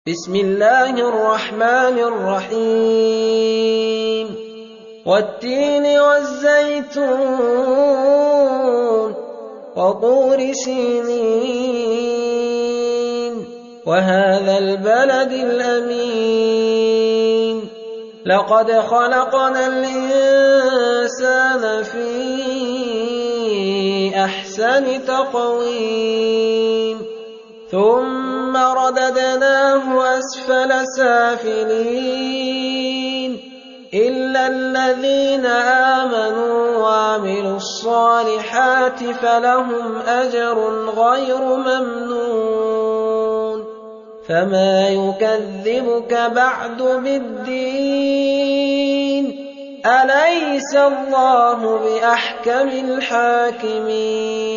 بسم الله الرحمن الرحيم والتين والزيتون وطور سينين وهذا البلد الأمين لقد خلقنا الإنسان في أحسن تقويم ثم رددناه أسفل سافلين إلا الذين آمنوا وعملوا الصالحات فلهم أجر غير ممنون فما يكذبك بعد بالدين أليس الله بأحكم الحاكمين